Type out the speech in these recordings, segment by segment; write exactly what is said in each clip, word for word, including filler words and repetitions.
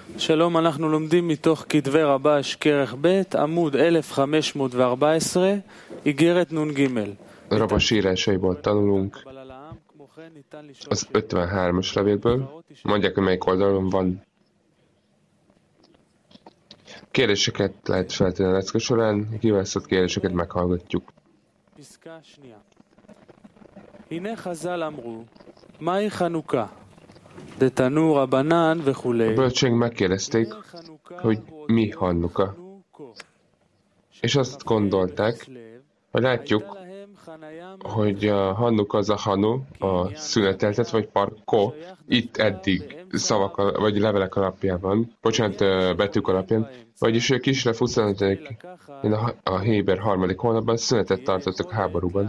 שלום, אנחנו לומדים מתוך כתבי רבש כרך ב' עמוד אלף חמש מאות וארבע עשרה, איגרת נ"ג. Rabas írásaiból tanulunk az ötvenhármas levélből. Mondják, hogy melyik oldalon van. Kérdéseket lehet feltenni a lecke során, kiválasztott kérdéseket meghallgatjuk. A bölcsénk megkérdezték, hogy mi Hannuka. És azt gondolták, hogy látjuk, hogy a Hannuka az a Hanu, a szüneteltet, vagy parko, itt eddig szavak, vagy levelek alapján, bocsánat, betűk alapján, vagyis ők Kislev huszonötödik a Héber harmadik hónapban szünetet tartottak a háborúban.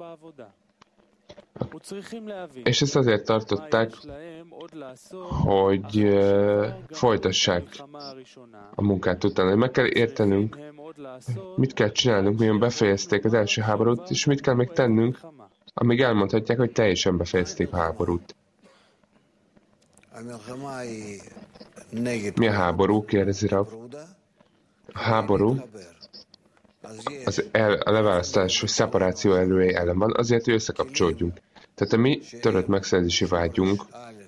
És ezt azért tartották, hogy uh, folytassák a munkát utána. Meg kell értenünk, mit kell csinálnunk, mivel befejezték az első háborút, és mit kell még tennünk, amíg elmondhatják, hogy teljesen befejezték a háborút. Mi a háború? Kérdezi Rav. A háború az el, a leválasztás vagy szeparáció előé ellen van, azért, hogy összekapcsolódjunk. Tehát a mi törött megszerzési vágyunk,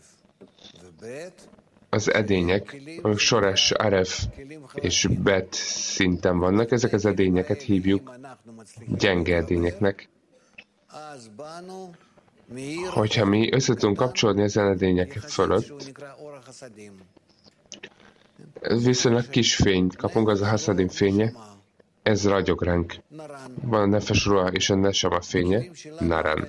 az edények, amik Sores, Aref és Bet szinten vannak, ezek az edényeket hívjuk gyenge edényeknek. Hogyha mi össze tudunk kapcsolódni ezen edények fölött, viszonylag kis fényt kapunk, az a Haszadim fénye, ez ragyog ránk. Van a Nefesh Ruach és a Nesama fénye, Naran.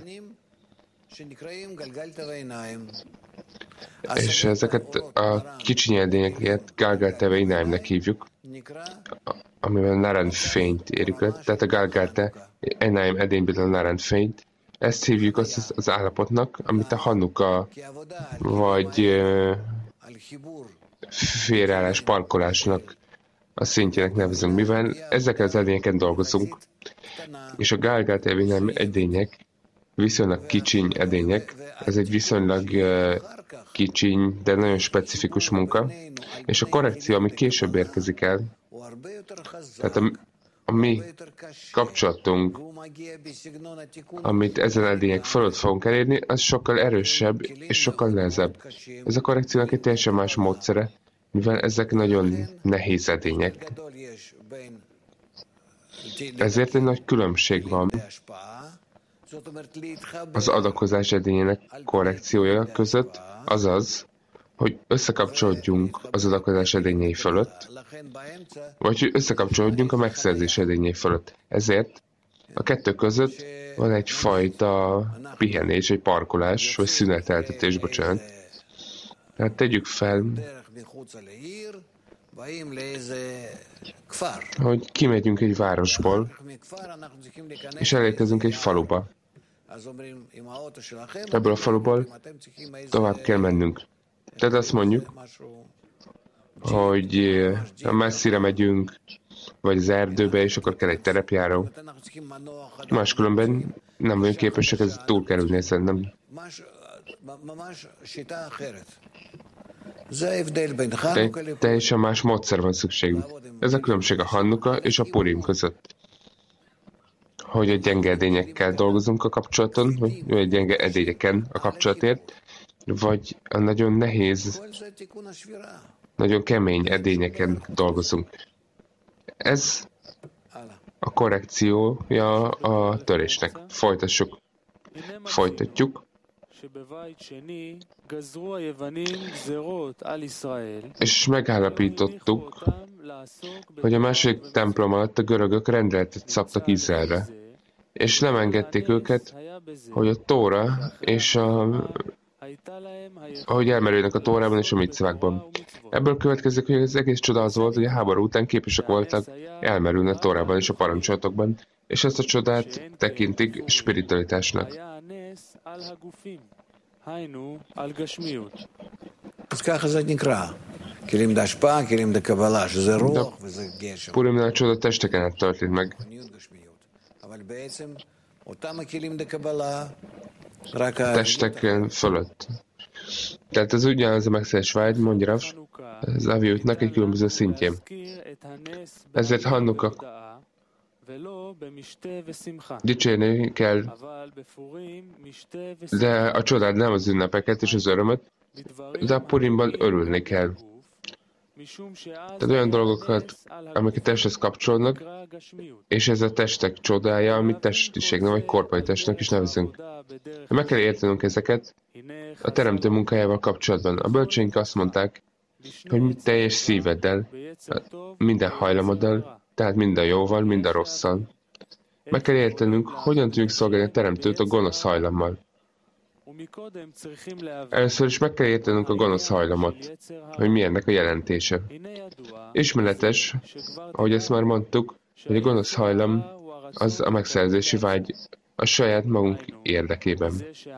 És ezeket a kicsiny edényeket Galgal Teve Inaimnek hívjuk, amivel Naran fényt érjük el. Tehát a Galgal Te Inaim edényből a Naran fényt. Ezt hívjuk az, az állapotnak, amit a Hannuka vagy uh, félreállás, parkolásnak a szintjének nevezünk, mivel ezekkel az edényeken dolgozunk, és a Galgal Teve Inaim edények viszonylag kicsiny edények, ez egy viszonylag uh, kicsiny, de nagyon specifikus munka, és a korrekció, ami később érkezik el, tehát a, a mi kapcsolatunk, amit ezen edények fölött fogunk elérni, az sokkal erősebb és sokkal nehezebb. Ez a korrekciónak egy teljesen más módszere, mivel ezek nagyon nehéz edények. Ezért egy nagy különbség van az adakozás edényének korrekciója között, azaz, hogy összekapcsolódjunk az adakozás edényei fölött, vagy hogy összekapcsolódjunk a megszerzés edényei fölött. Ezért a kettő között van egyfajta pihenés, egy parkolás, vagy szüneteltetés, bocsánat. Tehát tegyük fel, hogy kimegyünk egy városból, és elérkezünk egy faluba. Ebből a faluból tovább kell mennünk. Tehát azt mondjuk, hogy messzire megyünk, vagy az erdőbe, és akkor kell egy terepjáró. Máskülönben nem vagyunk képesek ez túlkerülni, szerintem. Te, teljesen más módszer van szükségünk. Ez a különbség a Hannuka és a Purim között. Hogy a gyenge edényekkel dolgozunk a kapcsolaton, vagy a gyenge edényeken a kapcsolatért, vagy a nagyon nehéz, nagyon kemény edényeken dolgozunk. Ez a korrekciója a törésnek. Folytassuk. Folytatjuk. És megállapítottuk, hogy a második templom alatt a görögök rendeletet szabtak Izraelre, és nem engedték őket, hogy a Tóra és a ahogy elmerülnek a Tórában és a micvákban. Ebből következik, hogy az egész csoda az volt, hogy a háború után képesek voltak elmerülni a Tórában és a parancsolatokban, és ezt a csodát tekintik spiritualitásnak. Purimnál a csoda testeken át történt meg. Testek fölött. Tehát ez ugyanaz a megszerzés vágy, mondja Rav, az Aviutnak egy különböző szintjén. Ezért Hannuka dicsérni kell, de a csodát nem az ünnepeket és az örömöt, de a Purimban örülni kell. Tehát olyan dolgokat, amik a testhez kapcsolnak, és ez a testek csodája, amit testiségnek vagy korpai testnek is nevezünk. Meg kell értenünk ezeket a teremtő munkájával kapcsolatban. A bölcseink azt mondták, hogy teljes szíveddel, minden hajlamoddal, tehát mind a jóval, mind a rosszal. Meg kell értenünk, hogyan tudjuk szolgálni a teremtőt a gonosz hajlammal. Először is meg kell értenünk a gonosz hajlamot, hogy mi ennek a jelentése. Ismeretes, ahogy ezt már mondtuk, hogy a gonosz hajlam az a megszerzési vágy a saját magunk érdekében.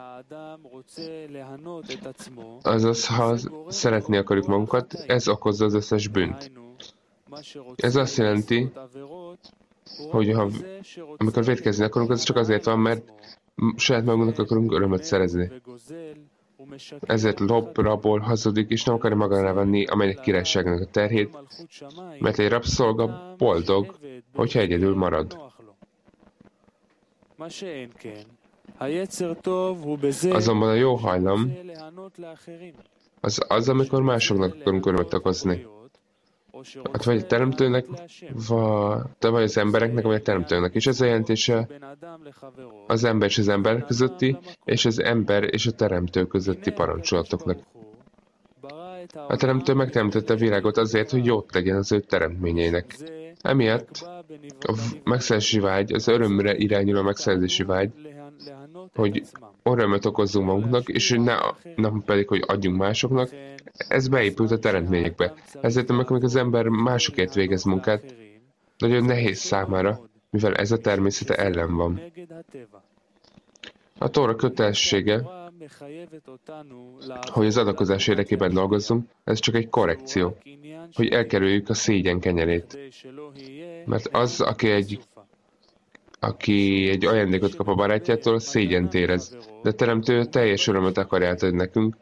Azaz, ha szeretni akarjuk magunkat, ez okozza az összes bűnt. Ez azt jelenti, hogy ha, amikor vétkezni akarunk, az csak azért van, mert saját magunknak akarunk örömöt szerezni. Ezért lop, rabol, hazudik, és nem akarja magára venni amelynek királyságnak a terhét, mert egy rabszolga boldog, hogyha egyedül marad. Azonban a jó hajlam az az, amikor másoknak akarunk örömöt okozni. Hát vagy a teremtőnek, vagy az embereknek, vagy a teremtőnek. És ez a jelentése az ember és az ember közötti, és az ember és a teremtő közötti parancsolatoknak. A teremtő megteremtette a világot azért, hogy jót tegyen az ő teremtményeinek. Emiatt a megszerzési vágy, az örömre irányuló megszerzési vágy, hogy örömöt okozzunk magunknak, és hogy ne, nem pedig, hogy adjunk másoknak, ez beépült a teremtményekbe. Ezért, amikor az ember másokért végez munkát, nagyon nehéz számára, mivel ez a természete ellen van. A Tóra kötelessége, hogy az adakozás érdekében dolgozzunk, ez csak egy korrekció, hogy elkerüljük a szégyen kenyerét. Mert az, aki egy, aki egy ajándékot kap a barátjától, szégyent érez, de a teremtő teljes örömöt akar átadni nekünk,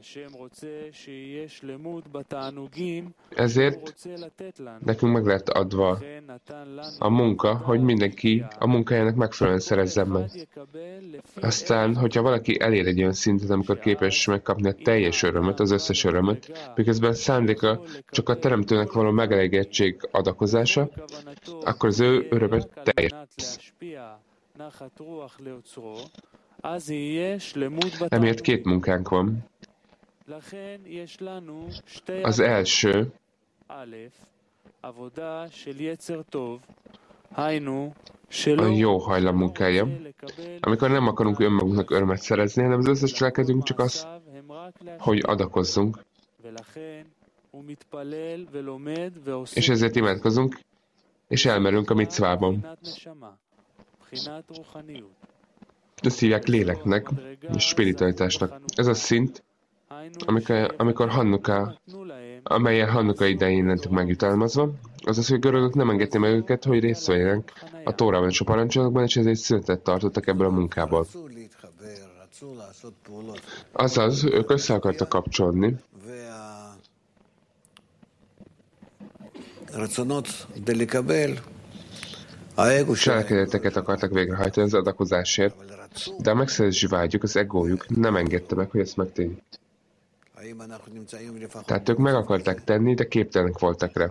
ezért nekünk meg lett adva a munka, hogy mindenki a munkájának megfelelően szerezzen meg. Aztán, hogyha valaki elér egy olyan szintet, amikor képes megkapni a teljes örömöt, az összes örömöt, miközben szándéka csak a teremtőnek való megelégedtség adakozása, akkor az ő örömöt teljes lesz. Emiatt két munkánk van. Az első, a jó hajlam munkája, amikor nem akarunk önmagunknak örömet szerezni, hanem az összes cselekedünk csak az, hogy adakozzunk. És ezért imádkozunk, és elmerünk a micvában. Ezt hívják léleknek és spiritualitásnak. Ez a szint, amikor, amikor Hannuka, amelyen Hannuka idején lentünk megjutalmazva, azaz, hogy a görögök nem engedték meg őket, hogy részt vegyenek a Tórában és a parancsolatokban, és ezért szünetet tartottak ebből a munkából. Azaz, ők össze akartak kapcsolni, cselekedeteket akartak végrehajtani az adakozásért, de a megszerzési vágyuk, az egójuk nem engedte meg, hogy ezt megtegyék. Tehát ők meg akarták tenni, de képtelenek voltak rá.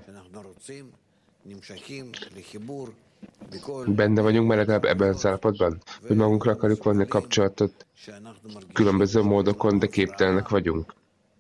Benne vagyunk már legalább ebben az állapotban, hogy magunkra akarjuk vonni a kapcsolatot különböző módokon, de képtelenek vagyunk.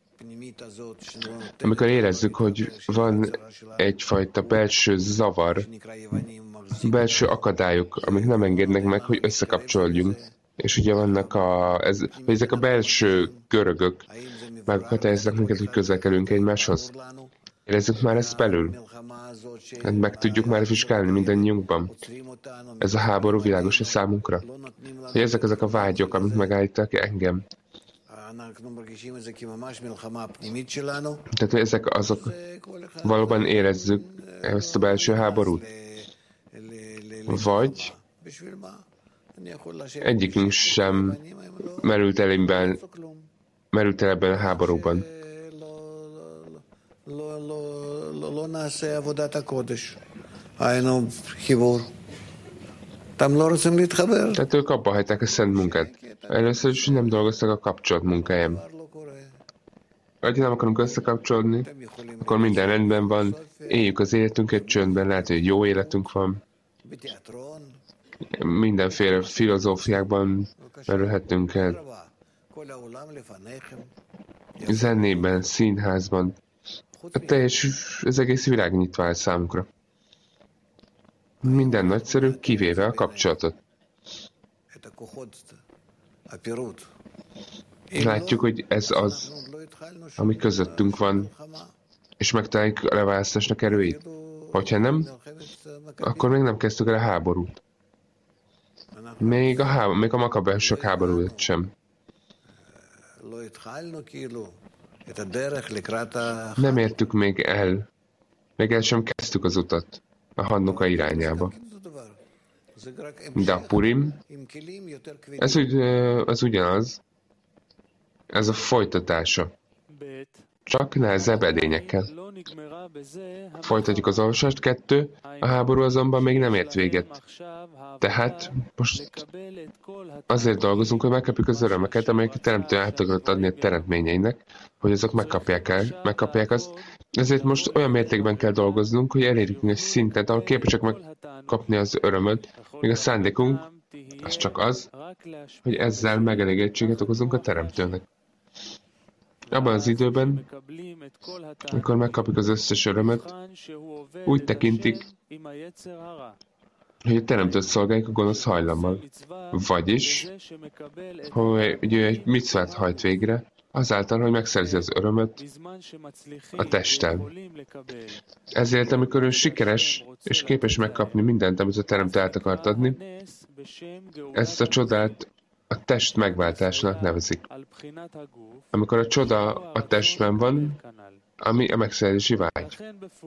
Amikor érezzük, hogy van egyfajta belső zavar, belső akadályok, amik nem engednek meg, hogy összekapcsoljunk, és ugye vannak a, ez, ezek a belső görögök megakadályoznak minket, hogy közel kerülünk egymáshoz. Érezzük már ezt belül. Hát meg tudjuk már vizsgálni mindannyiunkban. Ez a háború világos a számunkra. Hogy ezek azok a vágyok, amik megállítanak engem. Tehát ezek azok, valóban érezzük ezt a belső háborút. Vagy egyikünk sem merült el ebben, merült el ebben a háborúban. Tehát ők abba hagyták a szent munkát. Először is nem dolgoztak a kapcsolat munkáján. Ha nem akarunk összekapcsolódni, akkor minden rendben van, éljük az életünket csöndben, lehet, hogy jó életünk van. Mindenféle filozófiákban merülhetünk el. Zenében, színházban. A teljes, az egész világ nyitva áll számunkra. Minden nagyszerű, kivéve a kapcsolatot. Látjuk, hogy ez az, ami közöttünk van, és megtaláljuk a leválasztásnak erőit. Hogyha nem, akkor még nem kezdtük el a háborút. Még a, háború, még a makabások háborúját sem. Nem értük még el, még el sem kezdtük az utat a Hannuka irányába. De a Purim, ez, úgy, ez ugyanaz, ez a folytatása. Csak nehezebb edényekkel. Folytatjuk az olvasást. Kettő, a háború azonban még nem ért véget. Tehát most azért dolgozunk, hogy megkapjuk az örömeket, amelyeket teremtő át akarott adni a teremtményeinek, hogy azok megkapják el, megkapják azt. Ezért most olyan mértékben kell dolgoznunk, hogy elérjük egy szintet, ahol képesek megkapni az örömöt, míg a szándékunk az csak az, hogy ezzel megelégedettséget okozunk a teremtőnek. Abban az időben, amikor megkapjuk az összes örömet, úgy tekintik, hogy a teremtőt szolgáljuk a gonosz hajlammal. Vagyis, hogy ő egy micvát hajt végre, azáltal, hogy megszerzi az örömöt a testtel. Ezért, amikor ő sikeres és képes megkapni mindent, amit a teremtő át akart adni, ezt a csodát a test megváltásnak nevezik. Amikor a csoda a testben van, ami a megszerzési vágy.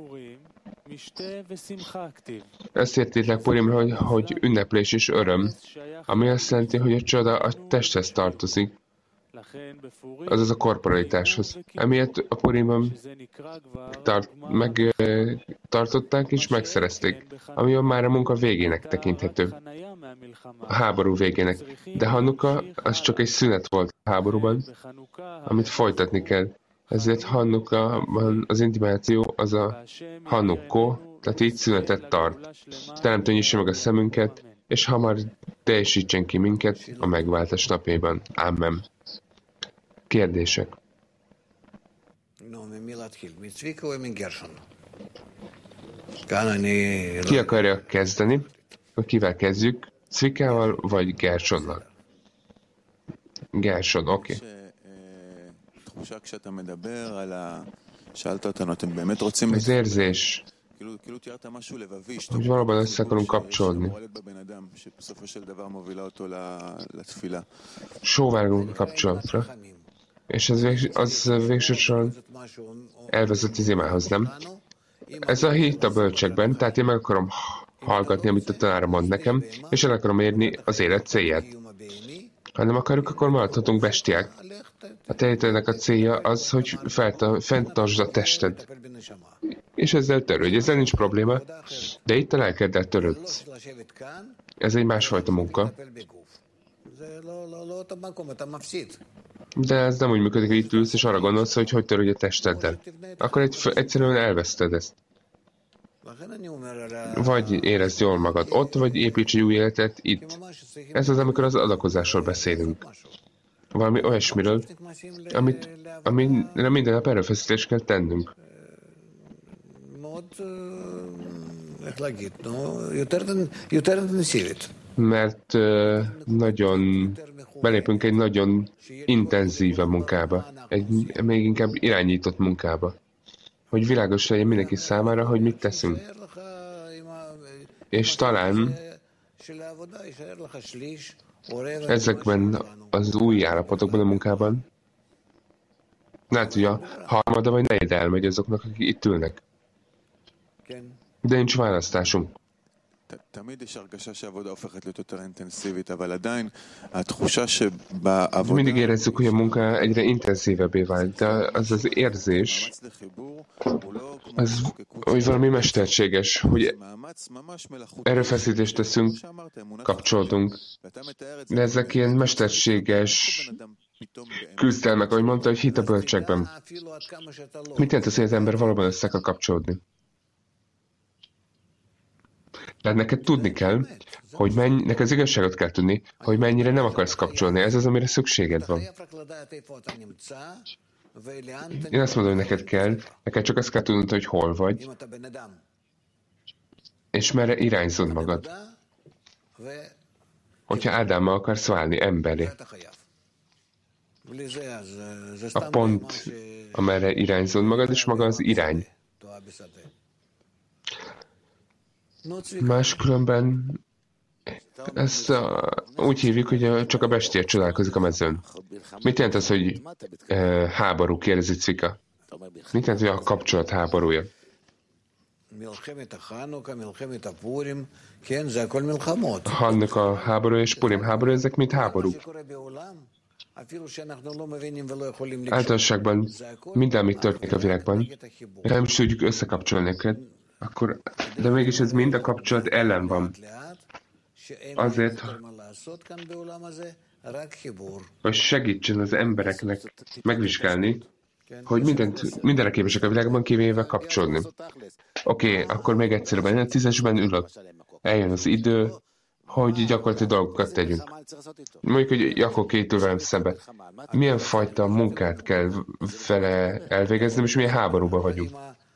Ezt értétlek Purimra, hogy, hogy ünneplés és öröm, ami azt jelenti, hogy a csoda a testhez tartozik, azaz a korporalitáshoz. Emiatt a Purimban tart, megtartották és megszerezték, ami már a munka végének tekinthető. A háború végének. De Hannuka az csak egy szünet volt a háborúban, amit folytatni kell. Ezért Hannuka-ban az intimáció az a Hannukko, tehát így szünetet tart. Teremtő nyissa meg a szemünket, és hamar teljesítsen ki minket a megváltás napjában. Amen. Kérdések? Ki akarja kezdeni? Kivel kezdjük? Cvikával vagy Gersonnal? Gerson, oké. Okay. Az érzés, hogy valóban össze akarunk kapcsolódni. Sóvárgunk a kapcsolatra. És az, vég, az végsősorban elvezet az imához, nem? Ez a hit a bölcsekben, tehát én meg akarom hallgatni, amit a tanára mond nekem, és el akarom érni az élet célját. Ha nem akarjuk, akkor maradhatunk bestiák. A terjedőnek a célja az, hogy fenntartsd a tested. És ezzel törődj. Ezzel nincs probléma, de itt a lelkeddel törődsz. Ez egy másfajta munka. De ez nem úgy működik, hogy itt ülsz, és arra gondolsz, hogy hogy törődj a testeddel. Akkor egy, egyszerűen elveszted ezt. Vagy érezd jól magad ott, vagy építs egy új életet itt. Ez az, amikor az adakozásról beszélünk. Valami olyasmiről, amit, amire minden nap erőfeszítést kell tennünk. Mert uh, nagyon belépünk egy nagyon intenzíve munkába, egy még inkább irányított munkába, hogy világos legyen mindenki számára, hogy mit teszünk. És talán ezekben az új állapotokban a munkában lehet, hogy a harmada vagy negyed elmegy azoknak, akik itt ülnek. De nincs választásunk. Mindig érezzük, hogy a munka egyre intenzívebbé vált, de az az érzés, az, hogy valami mesterséges, hogy erőfeszítést teszünk, kapcsolódunk, de ezek ilyen mesterséges küzdelmek, ahogy mondta, hogy hit a bölcsekben. Mit jelent az, hogy az ember valóban össze akar kapcsolódni? Tehát neked tudni kell, hogy mennyi, neked az igazságot kell tudni, hogy mennyire nem akarsz kapcsolni. Ez az, amire szükséged van. Én azt mondom, hogy neked kell, neked csak azt kell tudnod, hogy hol vagy, és merre irányzod magad. Hogyha Ádámmal akarsz válni emberi. A pont, amerre irányzod magad, és maga az irány. Máskülönben ezt a, úgy hívjuk, hogy csak a bestiár csodálkozik a mezőn. Mit jelent az, hogy e, háború, kérdezi Cvika? Mit jelent, hogy a kapcsolat háborúja? A Hannuka háború és Purim háború, ezek mind háborúk. Általánosságban minden, amit történik a világban, nem is tudjuk összekapcsolni őket, akkor, de mégis ez mind a kapcsolat ellen van. Azért, hogy segítsen az embereknek megvizsgálni, hogy mindent, mindenre képesek a világban, kivéve kapcsolni. Oké, okay, akkor még egyszerűen a tízesben ülök. Eljön az idő, hogy gyakorlati dolgokat tegyünk. Mondjuk, hogy Jakó két velem szembe. Milyen fajta munkát kell vele elvégezni, és milyen háborúban vagyunk.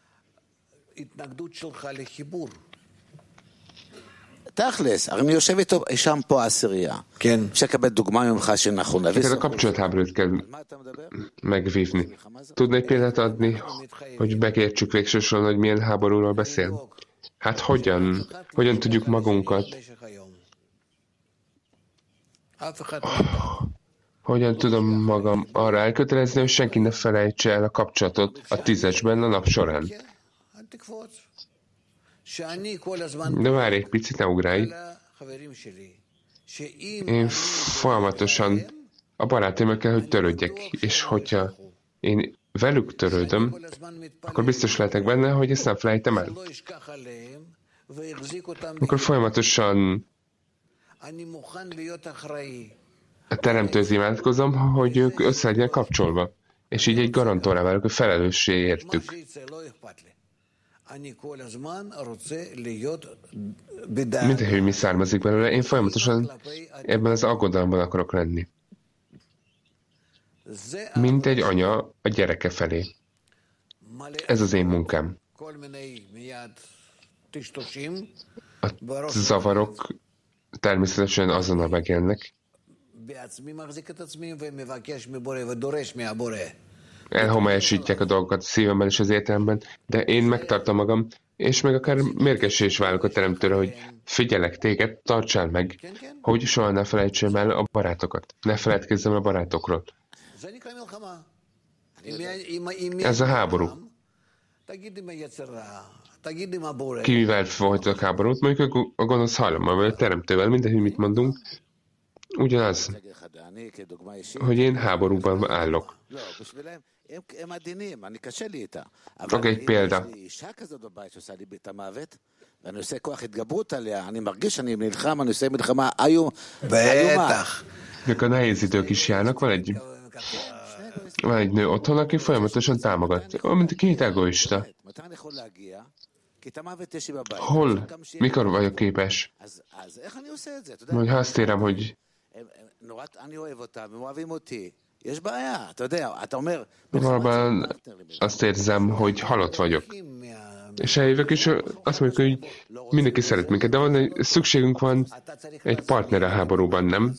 תכלס, הרי אני יושב איתו שם פה עשירייה. כן. אפשר לקבל דוגמה ממך שנכון. Ez a kapcsolatháborút kell megvívni. Tudna egy példát adni, hogy megértsük végsősorban, hogy milyen háborúról beszél? Hát hogyan? Hogyan tudjuk magunkat? Hogyan tudom magam arra elkötelezni, hogy senki ne felejtse el a kapcsolatot a tízesben a nap során? De várj egy picit, ne ugrálj. Én folyamatosan a barátaimmal kell, hogy törődjek, és hogyha én velük törődöm, akkor biztos lehetek benne, hogy ezt nem felejtem el. Akkor folyamatosan a teremtőz imádkozom, hogy ők össze legyenek kapcsolva, és így egy garantórá válok, hogy felelőssé értük. Mindegy, hogy mi származik belőle, én folyamatosan ebben az aggodalomban akarok lenni. Mint egy anya a gyereke felé. Ez az én munkám. A zavarok természetesen azonnal megjelennek. Elhomályosítják a dolgokat a szívemben és az értelemben, de én megtartom magam, és meg akár mérgessé is válok a teremtőre, hogy figyelek téged, tartsál meg, hogy soha ne felejtsem el a barátokat. Ne feledkezzem a barátokról. Ez a háború. Ki mivel folytatok háborút? Mondjuk a gonosz hajlammal, vagy a teremtővel, mindegy, mit mondunk, ugyanaz, hogy én háborúban állok. Csak egy példa. Mikor nehéz idők is járnak, van egy, van egy nő otthon, aki folyamatosan támogat. Mint két egoista. Hol? Mikor vagyok képes? Majd ha azt érem, hogy valóban azt érzem, hogy halott vagyok. És eljövök, és azt mondjuk, hogy mindenki szeret minket, de van, szükségünk van egy partner a háborúban, nem?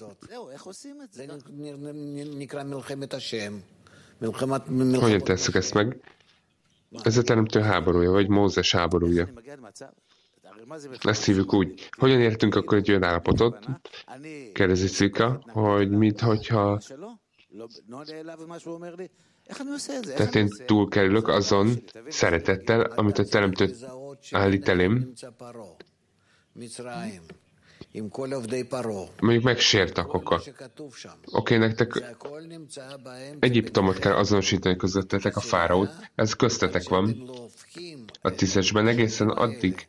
Hogyan tesszük ezt meg? Ez a teremtő háborúja, vagy Mózes háborúja. Ezt hívjuk úgy. Hogyan értünk akkor egy olyan állapotot? Kérdezi Cvika, hogy mit, hogyha... Tehát én túlkerülök azon szeretettel, amit a teremtő állít elém, Mondjuk megsértek oka. Oké, nektek Egyiptomot kell azonosítani közöttetek, a fáraót. Ez köztetek van. A tízesben egészen addig,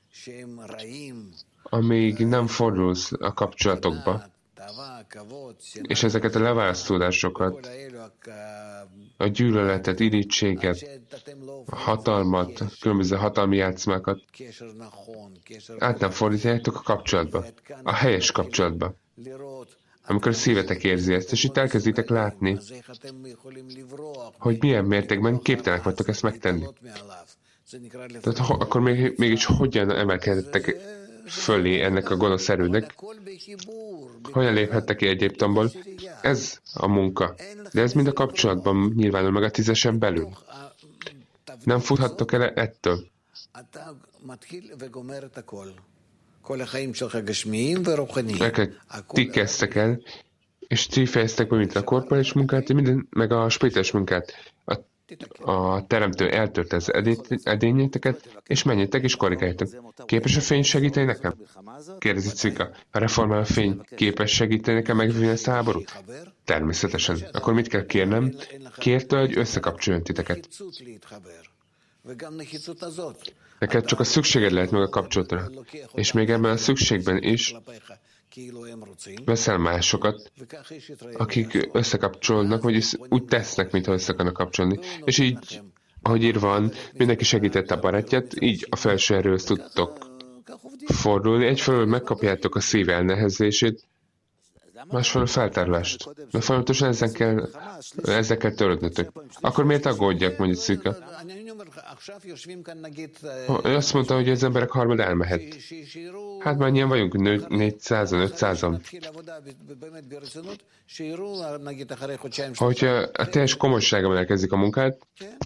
amíg nem fordulsz a kapcsolatokba, és ezeket a leválasztódásokat, a gyűlöletet, irítséget, a hatalmat, különböző hatalmi játszmákat át nem fordítjátok a kapcsolatba, a helyes kapcsolatba. Amikor a szívetek érzi ezt, és itt elkezditek látni, hogy milyen mértékben képtelenek vagytok ezt megtenni. Tehát akkor még, mégis hogyan emelkedtek fölé ennek a gonosz erőnek? Hogyan léphettek ki Egyiptomból? Ez a munka. De ez mind a kapcsolatban nyilvánul meg a tízesen belül. Nem futhattok el ettől. Ti kezdtek el, és ti fejeztek be mint a korporális munkát, minden, meg a spirites munkát. A, a teremtő eltört az edényeteket, és menjetek és korrigáljátok. Képes a fény segíteni nekem? Kérdezi Cvika. A reformál a fény képes segíteni nekem megvívni ezt a háborút? Természetesen. Akkor mit kell kérnem? Kérte, hogy összekapcsoljon titeket. Neked csak a szükséged lehet meg a kapcsolatra. És még ebben a szükségben is veszel másokat, akik összekapcsolnak, vagy úgy tesznek, mintha össze akarnak kapcsolni. És így, ahogy írva van, mindenki segítette a barátját, így a felső erőhöz tudtok fordulni. Egyfelől megkapjátok a szív elnehezését, másfelől feltárulást. De folyamatosan ezzel kell, ezzel kell törődnötök. Akkor miért aggódjak, mondja Cvika? Ő azt mondta, hogy az emberek harmad elmehet. Hát már ilyen vagyunk, négyszázan, ötszázan. Hogyha a teljes komolyságban elkezdik a munkát,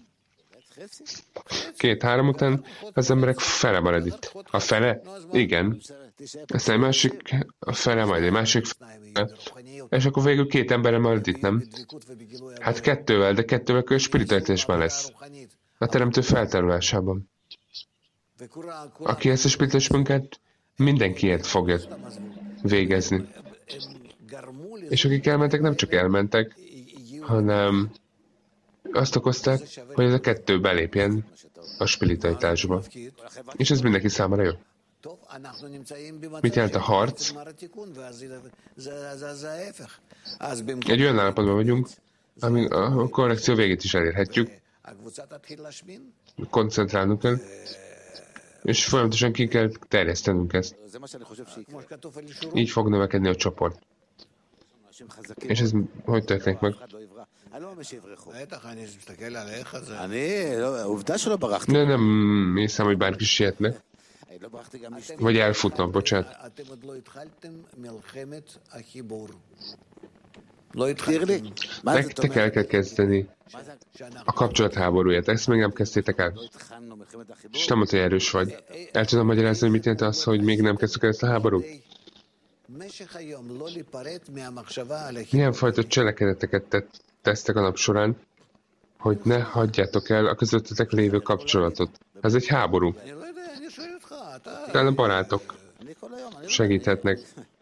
két-három után az emberek fele marad itt. A fele? Igen. Aztán egy másik a fele, majd egy másik fele. És akkor végül két emberre marad itt, nem? Hát kettővel, de kettővel a spiritualitásban lesz. A teremtő feltárulásában. Aki ezt a spirituális munkát mindenkiért fogja végezni. És akik elmentek, nem csak elmentek, hanem azt okozták, hogy ez a kettő belépjen a spiritualitásba. És ez mindenki számára jó. Mit jelent a harc? Egy olyan állapotban vagyunk, ami a korrekció végét is elérhetjük. Koncentrálnunk kell, és folyamatosan ki kell terjesztenünk ezt. Így fog növekedni a csoport. És ez hogy történik meg? De nem hiszem, hogy bárki sietne. Vagy elfutna, bocsánat. Nektek el kell kezdeni a kapcsolatháborúját. Ezt még nem kezdtétek el. És nem mondta, hogy erős vagy. El tudom magyarázni, hogy mit jelent az, hogy még nem kezdtük el ezt a háborút? Milyen fajta cselekedeteket tesztek a nap során, hogy ne hagyjátok el a közöttetek lévő kapcsolatot. Ez egy háború. De a barátok segíthetnek.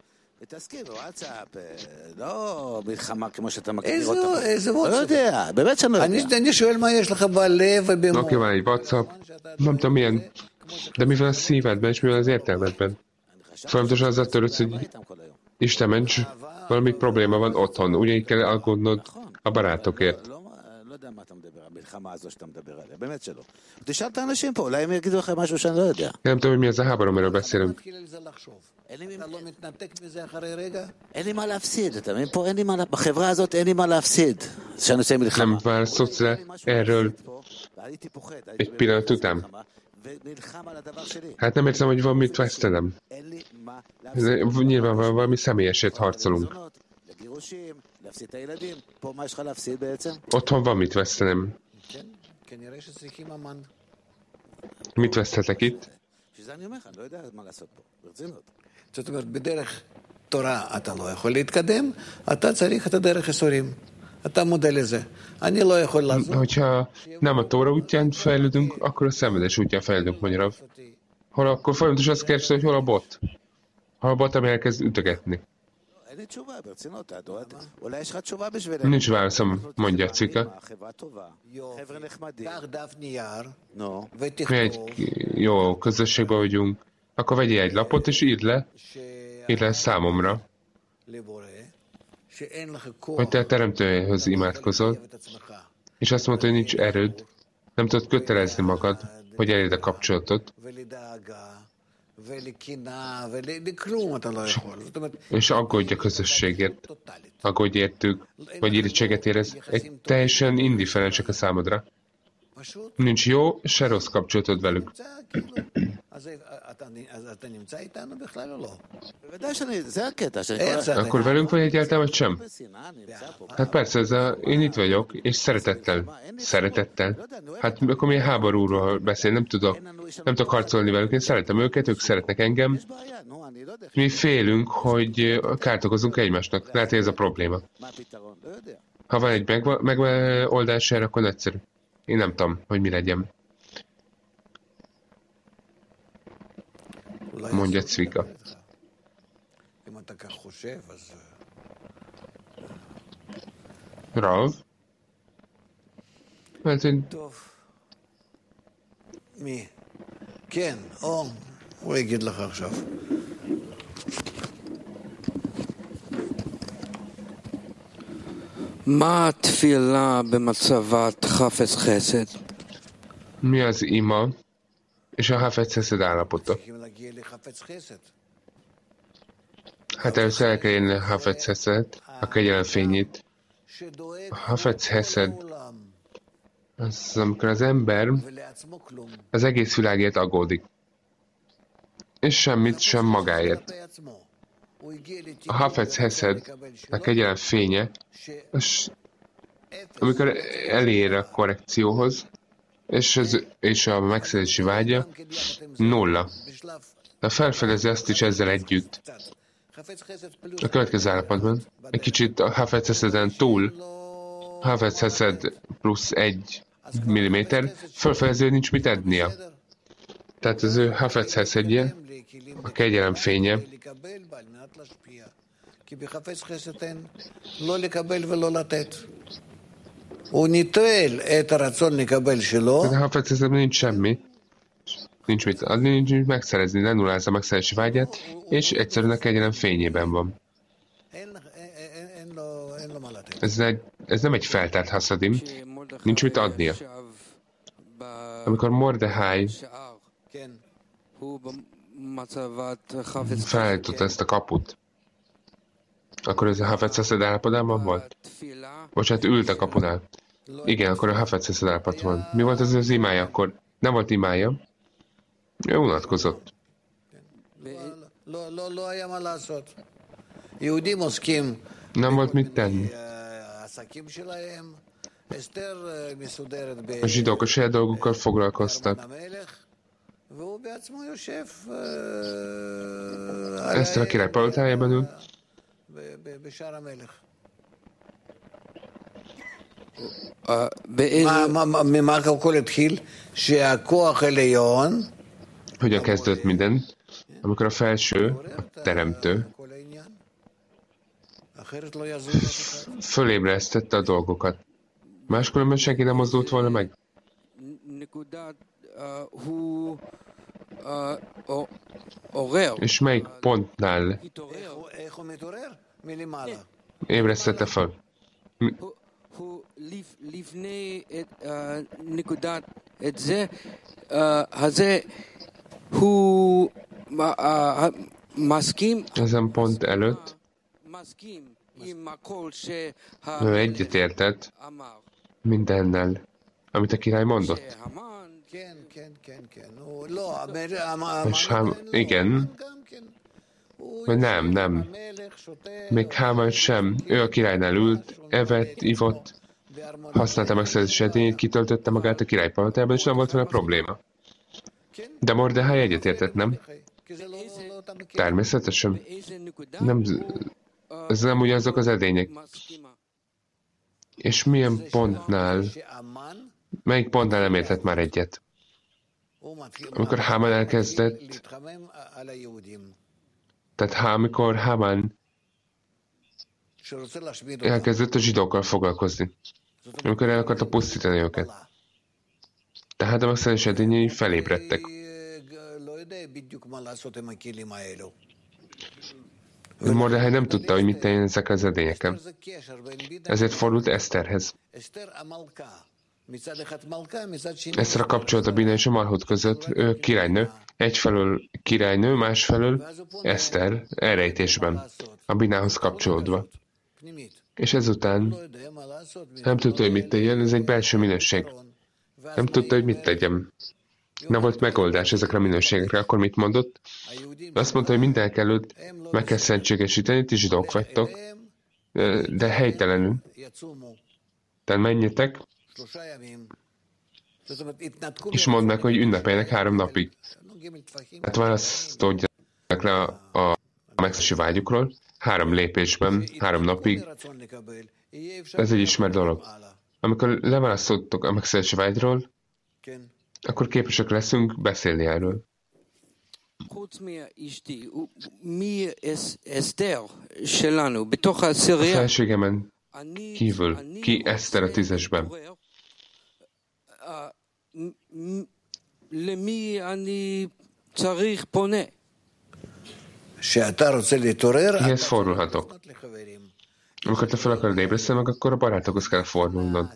Oké, van egy WhatsApp, nem tudom milyen, de mi van a szívedben és mi van az értelmedben? Folyamatosan azzal törődsz, hogy Isten ments, valami probléma van otthon, ugyanígy kell aggódnod a barátokért. Nem tudom, hogy mi ez a háború, amiről beszélünk. Nem válaszolsz le erről egy pillanat után? Hát nem érzem, hogy van mit vesztenem. Nyilván valami személyesért harcolunk. Otthon van mit vesztenem. Mit veszthetek itt? Hogyha nem a Tóra útján fejlődünk, akkor a szenvedés útján fejlődünk, magyarul. Hol akkor folyamatosan azt kérdezte, hogy hol a bot? Hol a bot, ami elkezd ütögetni? Nincs válaszom, mondja a Cvika. Mi egy jó közösségben vagyunk. Akkor vegyél egy lapot, és írd le, írd le számomra, hogy te a teremtőjéhez imádkozol, és azt mondta, hogy nincs erőd, nem tudod kötelezni magad, hogy elérd a kapcsolatot, és aggódj a közösségért, aggódj értük, vagy irítséget érez, egy teljesen indiferensek a számodra. Nincs jó, se rossz kapcsolatod velük. Akkor velünk vagy egyáltalán, vagy sem? Hát persze, ez a, én itt vagyok, és szeretettel. Szeretettel. Hát akkor milyen háborúról beszél, nem tudok, nem tudok harcolni velük. Én szeretem őket, ők szeretnek engem. Mi félünk, hogy kárt okozunk egymásnak. Lehet, hogy ez a probléma. Ha van egy megoldás erre, akkor nagyszerű. Én nem tudom, hogy mi legyen. Mondja Cvika. Rav? Hát, hogy... Mi? כן, או, הוא יגיד לך עכשיו. מה התפילה במצבת חפץ חסד? Mi az ima és a hafetz heszed állapota? Hát először el kell jönni a hafetz heszed, a kegyelem fényét. A hafetz heszed az, amikor az ember az egész világért aggódik. És semmit sem magáért. A hafetz heszed, a kegyelem fénye, és amikor elér a korrekcióhoz, és, az, és a megszerzési vágya nulla. De felfedezi azt is ezzel együtt. A következő állapotban egy kicsit a hafetz heszeden túl, hafetz heszed plusz egy milliméter, felfedezi, hogy nincs mit ednia. Tehát az ő hafetz heszedje, a kegyelem fénye, de ha feltétlenül nincs semmi, nincs mit adni, nincs mit megszerezni, lenullázza a megszerzési vágyát, és egyszerűen a kegyelem fényében van. Ez, egy, ez nem egy feltárt haszadim, nincs mit adnia. Amikor Mordehai felállította ezt a kaput, akkor ez a hafetz heszed állapotában volt? Bocsánat, ült a kapunál. Igen, akkor a hafetz heszed állapotban van. Mi volt az az imája akkor? Nem volt imája. Ő unatkozott. Nem volt mit tenni. A zsidók a saját dolgukkal foglalkoztak. Eszter a király palotájában ül. Hogyan kezdődött minden? Amikor a felső, a teremtő fölébresztette a dolgokat. Máskülönben senki nem mozdult volna meg. És melyik pontnál ébresztette fel? Ezen pont előtt ő egyetértett mindennel, amit a király mondott. És Hám, igen, vagy nem, nem. Még Hámán sem. Ő a királynál ült, evett, ivott, használta megszerzési edényét, kitöltötte magát a király palotában, és nem volt vele probléma. De Mordehai egyetértett, nem? Természetesen. Nem, ez nem ugyanazok az edények. És milyen pontnál, melyik pontnál nem értett már egyet? amikor Hámán elkezdett, tehát amikor Hámán elkezdett a zsidókkal foglalkozni, amikor el akarta pusztítani őket. Tehát a megszállás edényei felébredtek. Mordechai nem tudta, hogy mit tegyen ezekkel az edényekkel. Ezért fordult Eszterhez. Eszter a kapcsolat a Bina és a Malhut között, ő királynő, egyfelől királynő, másfelől Eszter elrejtésben, a Binához kapcsolódva. És ezután nem tudta, hogy mit tegyen, ez egy belső minőség. Nem tudta, hogy mit tegyen. Nem volt megoldás ezekre a minőségekre. Akkor mit mondott? Azt mondta, hogy mindenek előtt meg kell szentségesíteni, ti zsidók vagytok, de helytelenül. Tehát menjetek, és mondd meg, hogy ünnepeljenek három napig. Hát választódjanak le a, a megszállási vágyukról, három lépésben, három napig. Ez egy ismert dolog. Amikor leválasztottok a megszállási vágyról, akkor képesek leszünk beszélni erről. A felségemen kívül, ki Eszter a tízesben? Kihez fordulhatok? Amikor te fel akarod ébreszteni meg, akkor a barátokhoz kell fordulnod.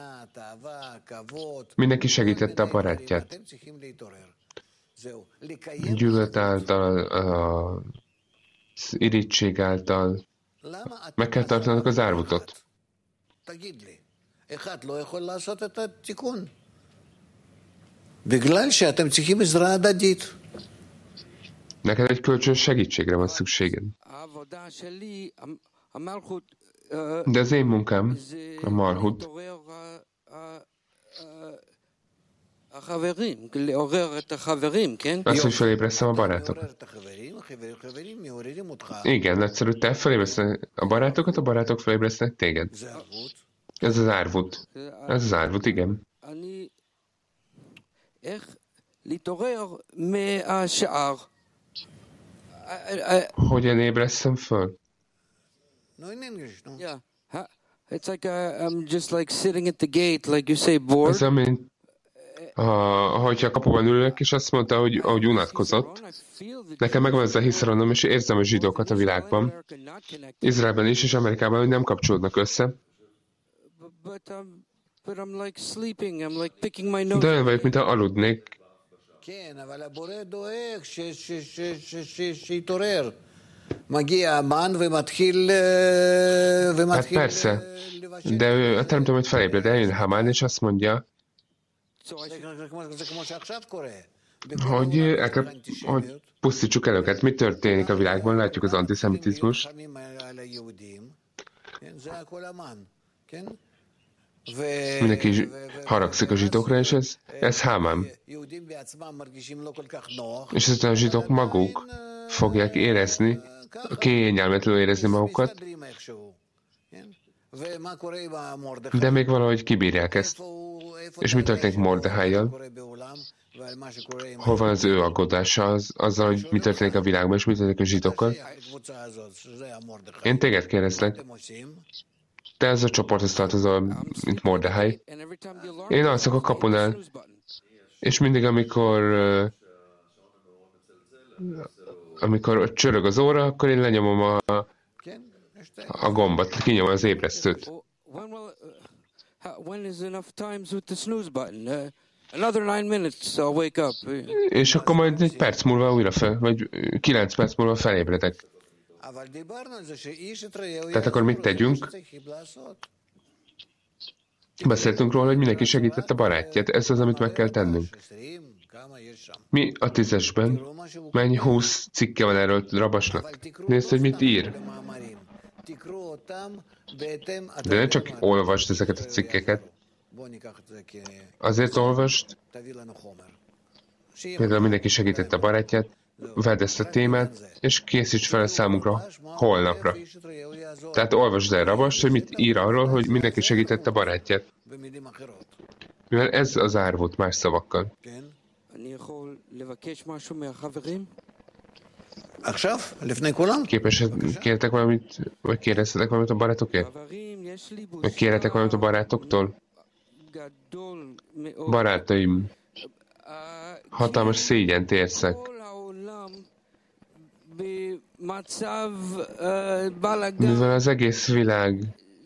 Mindenki segítette a barátját. Gyűlölet által, az irigység által. Meg kell tartanod az árvutot. Neked egy kölcsönös segítségre van szükséged. De az én munkám, a Malhut, azt, hogy felébresztem a barátokat. Igen, egyszerű, te felébreszteni a barátokat, a barátok felébresztenek téged. Ez az árvut. Ez az árvut, igen. Hogyan ébresztem föl? Yeah, it's like uh, I'm just like sitting at the gate, like you say, bored. Ez amint, ahogyha a kapuban ülök, és azt mondta, hogy, hogy unatkozott. Nekem megvan ez a hiszronom, és érzem a zsidókat a világban, Izraelben is, és Amerikában, hogy nem kapcsolódnak össze. De olyan vagyok, mintha aludnék. Hát persze, de ő, a teremtő majd felébred, eljön Hamán, és azt mondja, hogy, el, hogy pusztítsuk el őket. Mi történik a világban? Látjuk az antiszemitizmus. Mindenki haragszik a zsidókra, és ez, ez Hámán. És ezután a zsidók maguk fogják érezni, kényelmetlenül érezni magukat, de még valahogy kibírják ezt. És mi történik Mordechájjal? Hol van az ő aggódása az, azzal, hogy mi történik a világban, és mi történik a zsidókkal? Én téged kérdezlek. Te ez a csoporthoz tartozol, mint Mordechai. Én alszok a kapunál, és mindig, amikor amikor csörög az óra, akkor én lenyomom a, a gombot, kinyomom az ébresztőt. És akkor majd egy perc múlva újra fel, vagy kilenc perc múlva felébredek. Tehát akkor mit tegyünk? Beszéltünk róla, hogy mindenki segített a barátját. Ez az, amit meg kell tennünk. Mi a tízesben? Mennyi húsz cikke van erről Rabasnak? Nézd, hogy mit ír. De ne csak olvasd ezeket a cikkeket. Azért olvasd, például mindenki segített a barátját, vedd ezt a témát, és készíts fel a számunkra holnapra. Tehát olvasd el Rabast, hogy mit ír arról, hogy mindenki segített a barátját. Mivel ez az árvút más szavakkal. Képes, kértek valamit, vagy kérdeztetek valamit a barátokért? Vagy kérhetek valamit a barátoktól? Barátaim, hatalmas szégyent érzek. Mivel az egész világ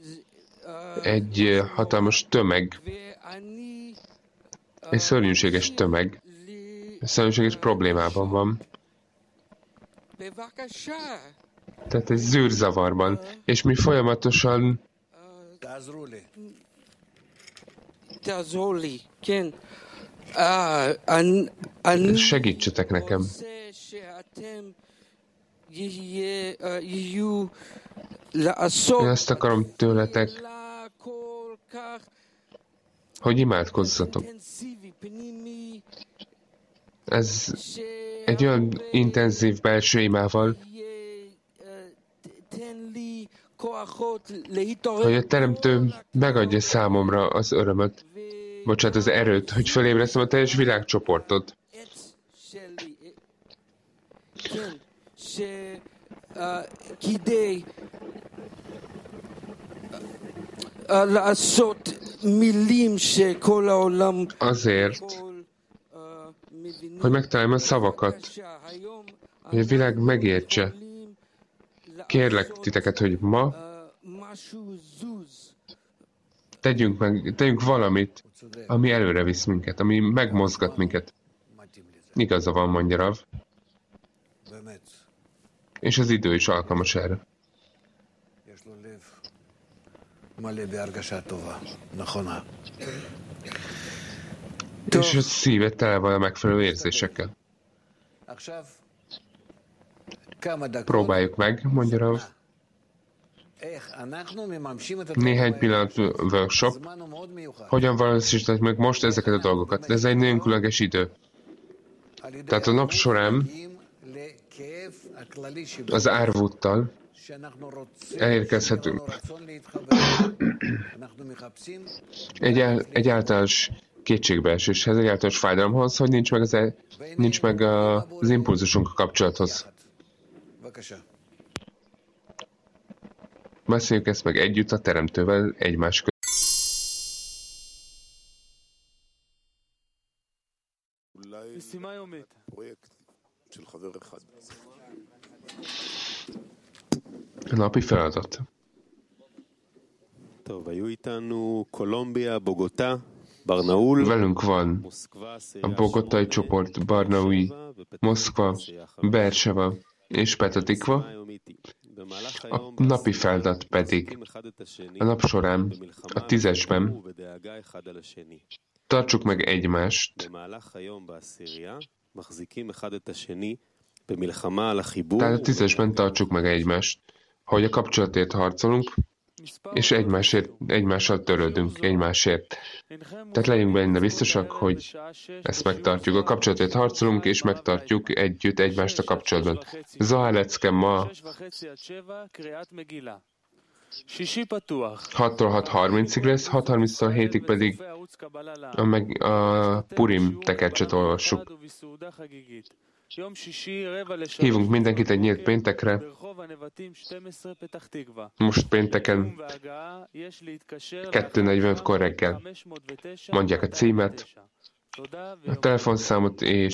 egy hatalmas tömeg, egy szörnyűséges tömeg, egy szörnyűséges problémában van. Tehát egy zűrzavarban, és mi folyamatosan segítsetek nekem. Én azt akarom tőletek, hogy imádkozzatok. Ez egy olyan intenzív belső imával, hogy a Teremtő megadja számomra az örömöt, bocsánat, az erőt, hogy felébresztem a teljes világcsoportot. Azért, hogy megtaláljam a szavakat, hogy a világ megértse. Kérlek titeket, hogy ma tegyünk, meg, tegyünk valamit, ami előre visz minket, ami megmozgat minket. Igaza van, mondja Rav. És az idő is alkalmas erre. És a szívet tele van a megfelelő érzésekkel. Próbáljuk meg, mondja Rav. Néhány pillanat workshop. Hogyan valósítani meg most ezeket a dolgokat? De ez egy nagyon különleges idő. Tehát a nap során az árvúttal elérkezhetünk egy, el, egy általános kétségbeeséshez, egy általános fájdalomhoz, hogy nincs meg az, el, nincs meg a, az impulzusunk a kapcsolathoz. Beszéljük ezt meg együtt a Teremtővel egymás között. A napi feladat. Velünk van a bogotai csoport, Barnaui, Moszkva, Berseva és Petatikva. A napi feladat pedig a nap során, a tízesben tartsuk meg egymást. Tehát a tízesben tartsuk meg egymást, hogy a kapcsolatért harcolunk, és egymásért, egymással törődünk, egymásért. Tehát legyünk benne biztosak, hogy ezt megtartjuk. A kapcsolatért harcolunk, és megtartjuk együtt egymást a kapcsolatban. Zohar lecke ma hattól hat harmincig lesz, hat harminctól hétig pedig a, meg, a Purim tekercset olvassuk. Hívunk mindenkit egy nyílt péntekre. Most pénteken kettő negyvenötkor reggel. Mondják a címet, a telefonszámot és